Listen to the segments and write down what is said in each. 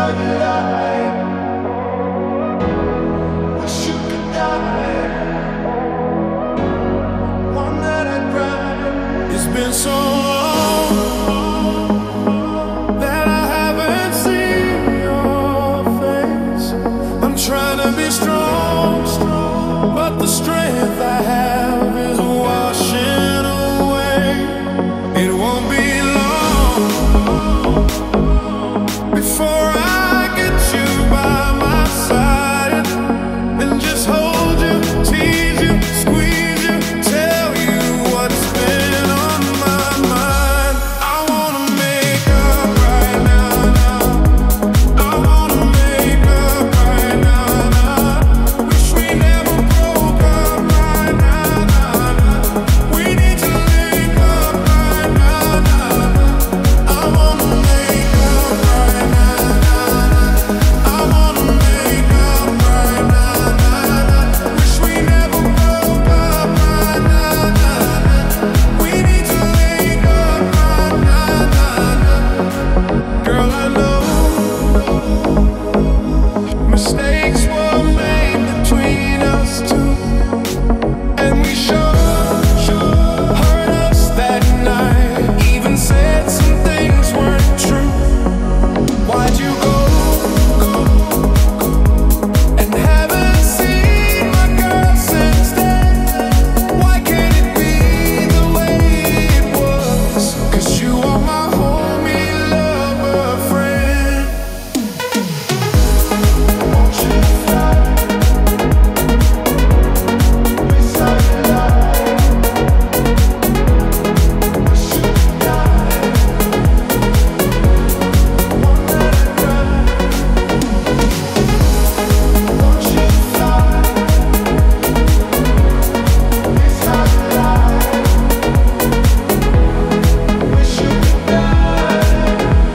how you lie. Wish you could die. One that I cried. It's been so long that I haven't seen your face. I'm trying to be strong, but the strength I have is washing away. It won't be long before I get you by my side and just hold you, tease you, squeeze you, tell you what's been on my mind. I wanna make up right now, now. I wanna make up right now, now. Wish we never broke up right now, now, now. We need to link up right now, now, now. I wanna make up right now, now, now. I wanna make up right now, now, now. Wish we never broke up right now, now, now. We need to link up right now, now, now. Girl, I know mistakes were made between us two, and we sure hurt us that night. Even said some things weren't true. Why'd you go and haven't seen my girl since then? Why can't it be the way it was? 'Cause you are my homie, lover, friend. Won't you fly beside the light? Wish you could die. One that I cried. Won't you fly beside the light? Wish you could die.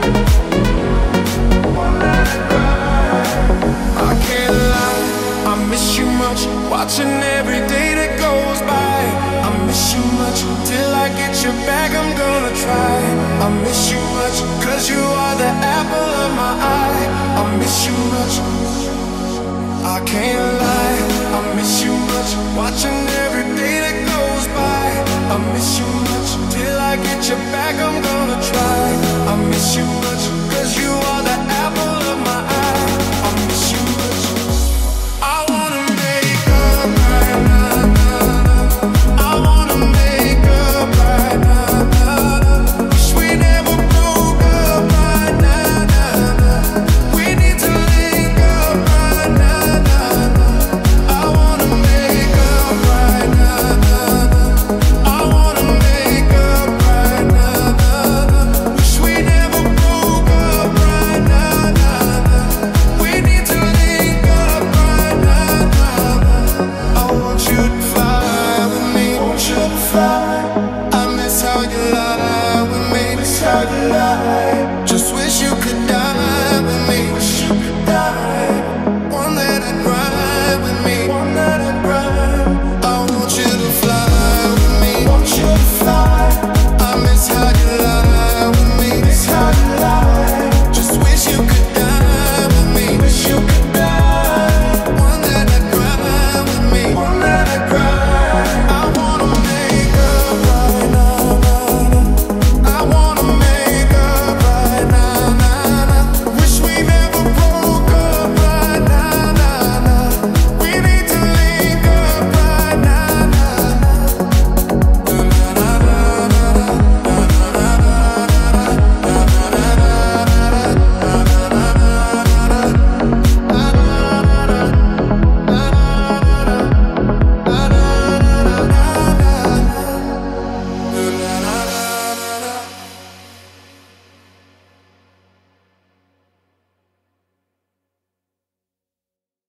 One that I cried. I can't lie, I miss you much. Watching every day that goes by. I miss you much. Till I get you back, I'm gonna try. I miss you much, 'cause you are the apple of my eye. I miss you much. I can't lie, I miss you much. Watching every day that goes by. I miss you much. Till I get you back, I'm gonna try. I miss you much, 'cause you are the apple of my eye. I miss you much. I wanna make up right now, now, now. I wanna make up right now, now, now. Wish we never broke up right now, now, now. We need to link up right now, now, now. I wanna make up right now, now, now. I wanna make up right now, now, now. Wish we never broke up right now, now, now. We need to link up right now, now, now. I want you to fly with me. Want you to fly. I miss how you lie with me. Miss how you lie.